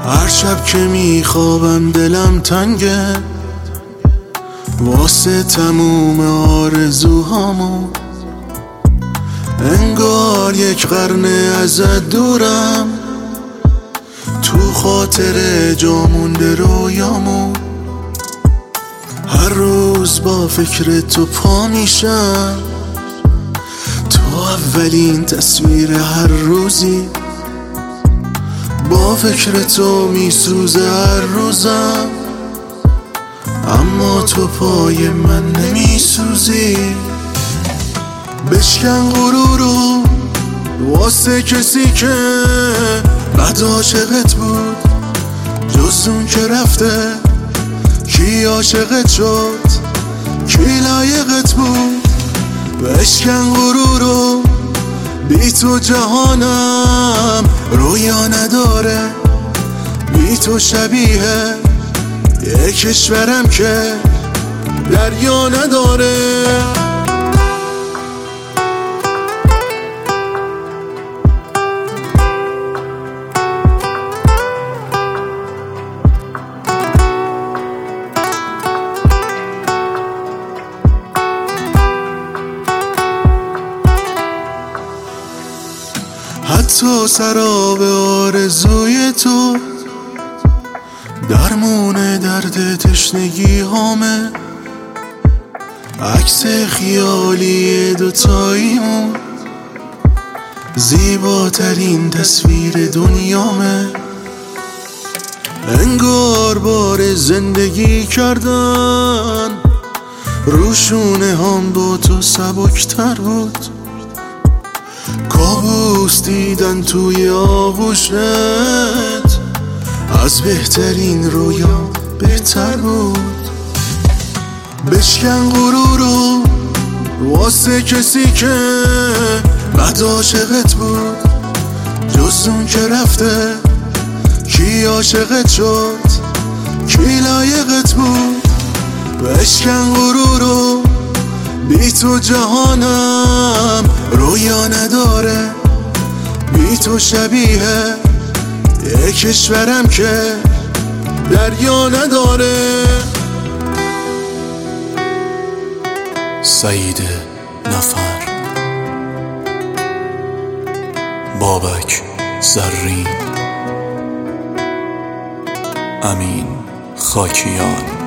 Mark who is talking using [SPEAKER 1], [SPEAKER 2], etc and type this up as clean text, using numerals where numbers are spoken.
[SPEAKER 1] هر شب که میخوابم دلم تنگه واسه تموم آرزوهامو، انگار یک قرن ازت دورم، تو خاطر جا مونده رویامو. هر روز با فکر تو پا میشم، تو اولین تصویر هر روزی، با فکر تو میسوزه هر روزم، اما تو پای من نمیسوزی. بشکن غرورو واسه کسی که بد عاشقت بود، جز اون که رفته کی عاشقت شد، کی لایقت بود. بشکن غرورو، بی تو جهانم رویا نداره، بی تو شبیه یک کشورم که دریا نداره. حتی سراب آرزوی تو درمون درد تشنگی هامه، عکس خیالی دوتاییمون زیباترین تصویر دنیامه. انگار بار زندگی کردن روشونه هم با تو سبکتر بود، کابوس دیدن توی آغوشت از بهترین رویا بهتر بود. بشکن غرورو واسه کسی که بد عاشقت بود، جز اون که رفته کی عاشقت شد، کی لایقت بود. بشکن غرورو، بی تو جهانم رویا نداره، بی تو شبیه یک کشورم که دریا نداره.
[SPEAKER 2] سعید نفر، بابک زرین، امین خاکیان.